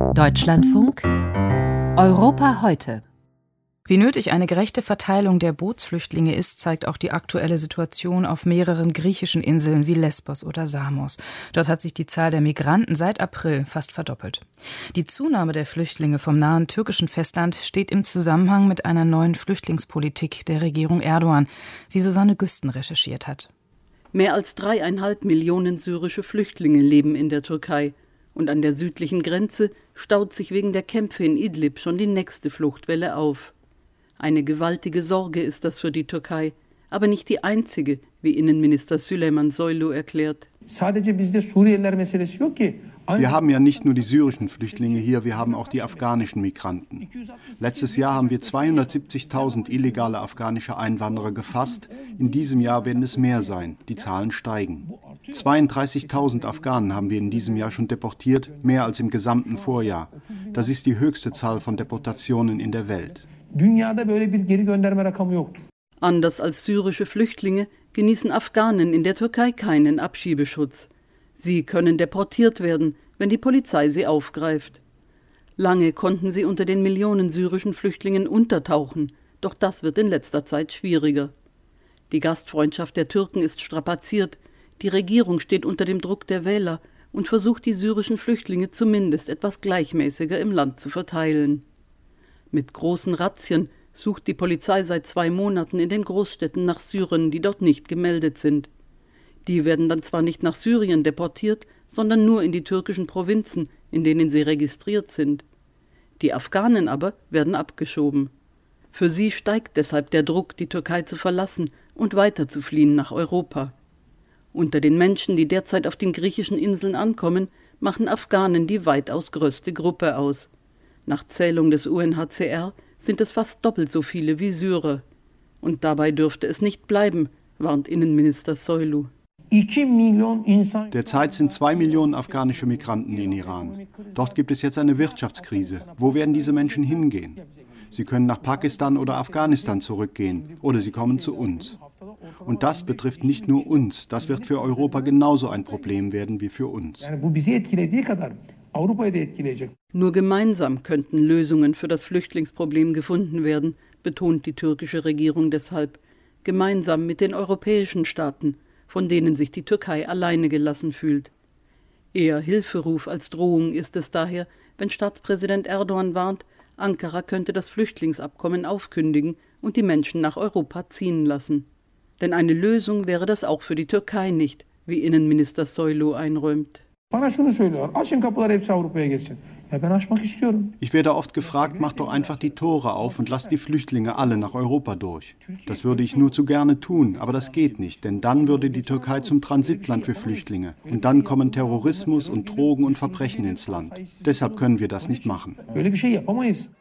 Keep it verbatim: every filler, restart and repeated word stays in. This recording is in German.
Deutschlandfunk Europa heute. Wie nötig eine gerechte Verteilung der Bootsflüchtlinge ist, zeigt auch die aktuelle Situation auf mehreren griechischen Inseln wie Lesbos oder Samos. Dort hat sich die Zahl der Migranten seit April fast verdoppelt. Die Zunahme der Flüchtlinge vom nahen türkischen Festland steht im Zusammenhang mit einer neuen Flüchtlingspolitik der Regierung Erdogan, wie Susanne Güsten recherchiert hat. Mehr als dreieinhalb Millionen syrische Flüchtlinge leben in der Türkei. Und an der südlichen Grenze staut sich wegen der Kämpfe in Idlib schon die nächste Fluchtwelle auf. Eine gewaltige Sorge ist das für die Türkei, aber nicht die einzige, wie Innenminister Süleyman Soylu erklärt. Wir haben ja nicht nur die syrischen Flüchtlinge hier, wir haben auch die afghanischen Migranten. Letztes Jahr haben wir zweihundertsiebzigtausend illegale afghanische Einwanderer gefasst. In diesem Jahr werden es mehr sein. Die Zahlen steigen. zweiunddreißigtausend Afghanen haben wir in diesem Jahr schon deportiert, mehr als im gesamten Vorjahr. Das ist die höchste Zahl von Deportationen in der Welt. Anders als syrische Flüchtlinge genießen Afghanen in der Türkei keinen Abschiebeschutz. Sie können deportiert werden, wenn die Polizei sie aufgreift. Lange konnten sie unter den Millionen syrischen Flüchtlingen untertauchen, doch das wird in letzter Zeit schwieriger. Die Gastfreundschaft der Türken ist strapaziert, die Regierung steht unter dem Druck der Wähler und versucht, die syrischen Flüchtlinge zumindest etwas gleichmäßiger im Land zu verteilen. Mit großen Razzien sucht die Polizei seit zwei Monaten in den Großstädten nach Syrern, die dort nicht gemeldet sind. Die werden dann zwar nicht nach Syrien deportiert, sondern nur in die türkischen Provinzen, in denen sie registriert sind. Die Afghanen aber werden abgeschoben. Für sie steigt deshalb der Druck, die Türkei zu verlassen und weiter zu fliehen nach Europa. Unter den Menschen, die derzeit auf den griechischen Inseln ankommen, machen Afghanen die weitaus größte Gruppe aus. Nach Zählung des U N H C R sind es fast doppelt so viele wie Syrer. Und dabei dürfte es nicht bleiben, warnt Innenminister Soylu. Derzeit sind zwei Millionen afghanische Migranten in Iran. Dort gibt es jetzt eine Wirtschaftskrise. Wo werden diese Menschen hingehen? Sie können nach Pakistan oder Afghanistan zurückgehen oder sie kommen zu uns. Und das betrifft nicht nur uns, das wird für Europa genauso ein Problem werden wie für uns. Nur gemeinsam könnten Lösungen für das Flüchtlingsproblem gefunden werden, betont die türkische Regierung deshalb. Gemeinsam mit den europäischen Staaten, von denen sich die Türkei alleine gelassen fühlt. Eher Hilferuf als Drohung ist es daher, wenn Staatspräsident Erdogan warnt, Ankara könnte das Flüchtlingsabkommen aufkündigen und die Menschen nach Europa ziehen lassen. Denn eine Lösung wäre das auch für die Türkei nicht, wie Innenminister Soylu einräumt. Ich werde oft gefragt, mach doch einfach die Tore auf und lass die Flüchtlinge alle nach Europa durch. Das würde ich nur zu gerne tun, aber das geht nicht, denn dann würde die Türkei zum Transitland für Flüchtlinge. Und dann kommen Terrorismus und Drogen und Verbrechen ins Land. Deshalb können wir das nicht machen.